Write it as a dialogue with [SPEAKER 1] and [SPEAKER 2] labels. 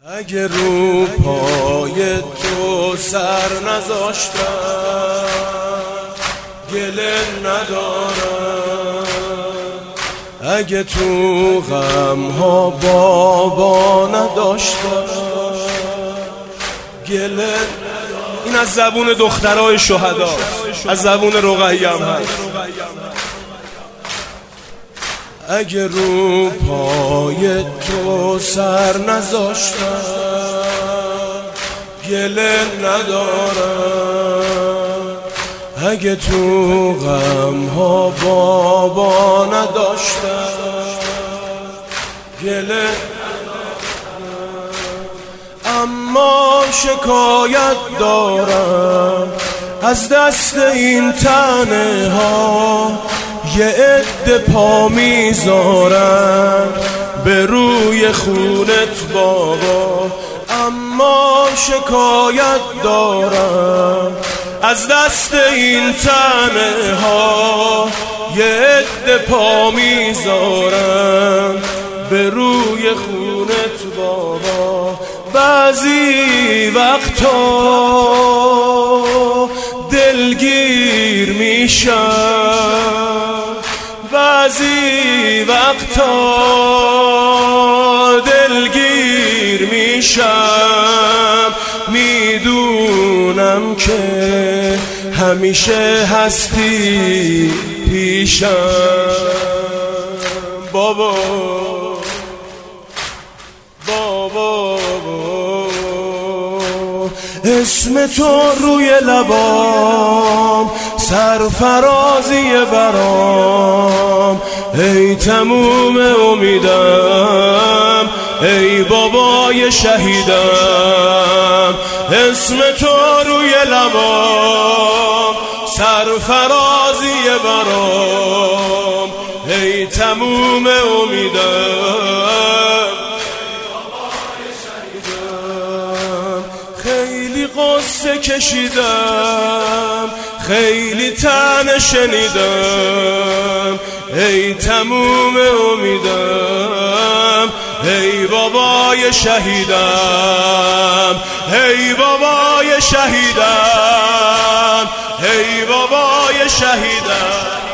[SPEAKER 1] اگه رو پای تو سر نذاشتم گله ندارم، اگه تو غم ها بابا نداشتم گله. این از زبون دخترای شهدا، از زبون رقیه هم هست. اگه رو پای تو سر نذاشتم گله ندارم، اگه تو غم ها بابا نداشتم گله ندارم. اما شکایت دارم از دست این تنه ها، یه عده پا میذارن به روی خونت بابا. اما شکایت دارم از دست این تنه ها، یه عده پا میذارن به روی خونت بابا. بعضی وقتا دلگیر میشم، بعضی وقتا دلگیر میشم، میدونم که همیشه هستی پیشم بابا بابا. اسم تو روی لبام سرفرازی برام، ای تموم امیدم، ای بابای شهیدم. اسم تو روی لبام سرفرازی برام، ای تموم امیدم. خیلی قصه کشیدم، خیلی طعنه شنیدم، ای تموم امیدم، ای بابای شهیدم، ای بابای شهیدم، ای بابای شهیدم.